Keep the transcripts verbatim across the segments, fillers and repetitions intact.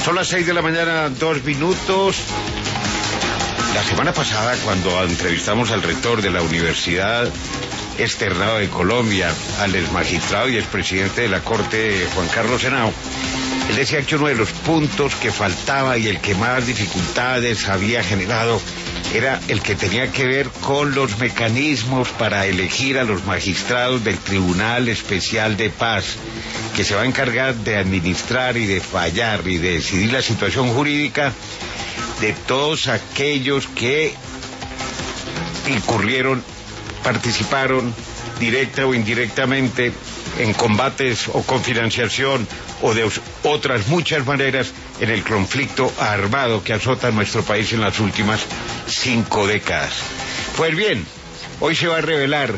Son las seis de la mañana, dos minutos. La semana pasada, cuando entrevistamos al rector de la Universidad Externado de Colombia, al exmagistrado y expresidente de la Corte, Juan Carlos Henao, él decía que uno de los puntos que faltaba y el que más dificultades había generado era el que tenía que ver con los mecanismos para elegir a los magistrados del Tribunal Especial de Paz, que se va a encargar de administrar y de fallar y de decidir la situación jurídica de todos aquellos que incurrieron, participaron directa o indirectamente en combates o con financiación o de otras muchas maneras en el conflicto armado que azota nuestro país en las últimas cinco décadas. Pues bien, hoy se va a revelar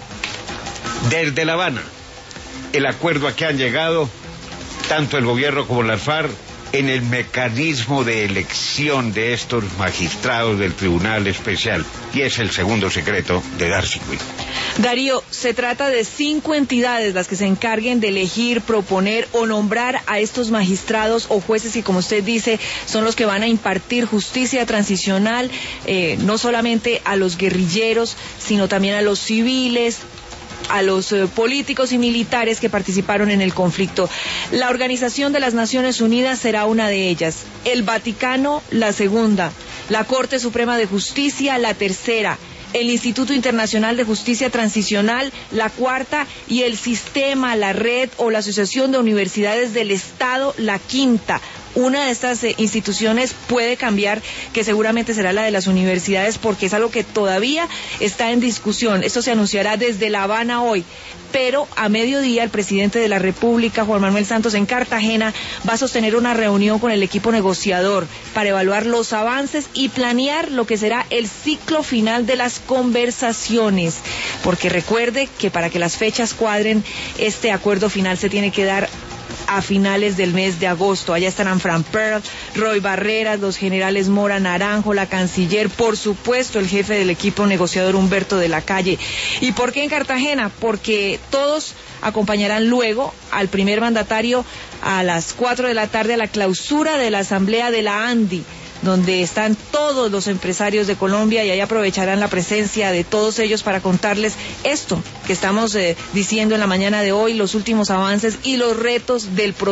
desde La Habana el acuerdo a que han llegado tanto el gobierno como las FARC en el mecanismo de elección de estos magistrados del Tribunal Especial, y es el segundo secreto de Darcy Quinn. Darío, se trata de cinco entidades las que se encarguen de elegir, proponer o nombrar a estos magistrados o jueces y, como usted dice, son los que van a impartir justicia transicional, eh, no solamente a los guerrilleros, sino también a los civiles, a los eh, políticos y militares que participaron en el conflicto. La Organización de las Naciones Unidas será una de ellas, el Vaticano la segunda, la Corte Suprema de Justicia la tercera, el Instituto Internacional de Justicia Transicional la cuarta y el Sistema, la Red o la Asociación de Universidades del Estado la quinta. Una de estas eh, instituciones puede cambiar, que seguramente será la de las universidades, porque es algo que todavía está en discusión. Esto se anunciará desde La Habana hoy, pero a mediodía el presidente de la República, Juan Manuel Santos, en Cartagena, va a sostener una reunión con el equipo negociador para evaluar los avances y planear lo que será el ciclo final de las conversaciones, porque recuerde que para que las fechas cuadren, este acuerdo final se tiene que dar a finales del mes de agosto. Allá estarán Fran Pearl, Roy Barreras, los generales Mora Naranjo, la canciller, por supuesto el jefe del equipo negociador Humberto de la Calle. ¿Y por qué en Cartagena? Porque todos acompañarán luego al primer mandatario a las cuatro de la tarde a la clausura de la asamblea de la ANDI, donde están todos los empresarios de Colombia, y ahí aprovecharán la presencia de todos ellos para contarles esto que estamos eh, diciendo en la mañana de hoy, los últimos avances y los retos del proceso.